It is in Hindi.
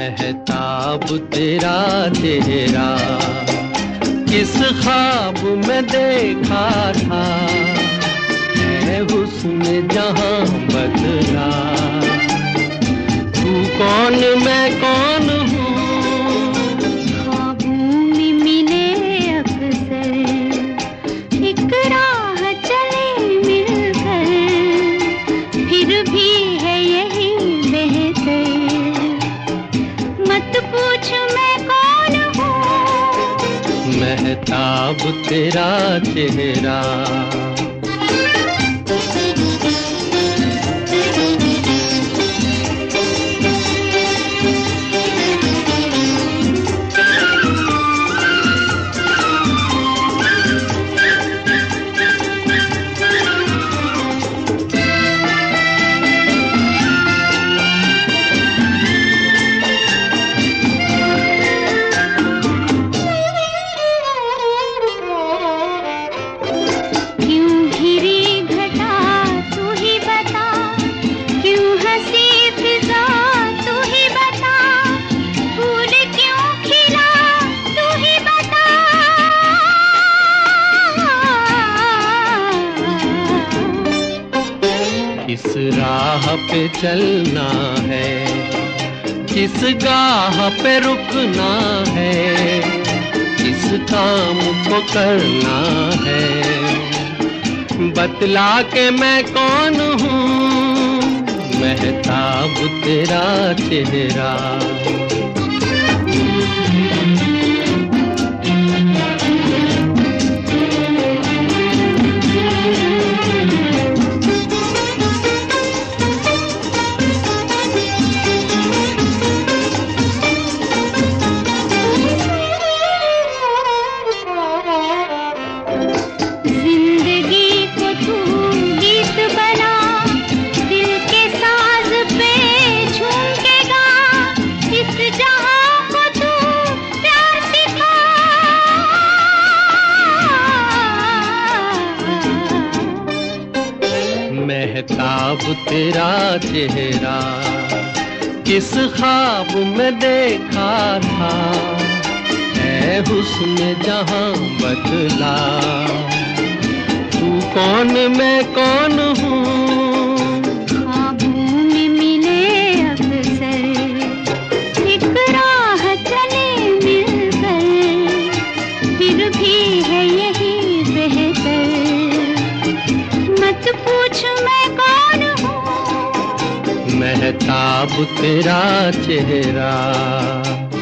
महताब तेरा चेहरा किस ख्वाब में देखा था, है हुस्न जहां बदला। तू कौन मैं कौन हूँ, ख्वाबों में मिले अक्सर, एक राह चले मिलकर, फिर भी है यही बेहतर। मत पूछ मैं कौन हूँ, महताब तेरा चेहरा। किस राह पे चलना है, किस गाह पे रुकना है, किस काम को करना है, बतला के मैं कौन हूँ, महताब तेरा चेहरा। महताब तेरा चेहरा किस ख्वाब में देखा था, है हुस्न जहां बदला। तू कौन मैं कौन हूँ, ख्वाबों में मिले अक्सर, एक राह चले मिलकर, फिर भी है यही बेहतर। मत पूछ मैं कौन हूँ, महताब तेरा चेहरा।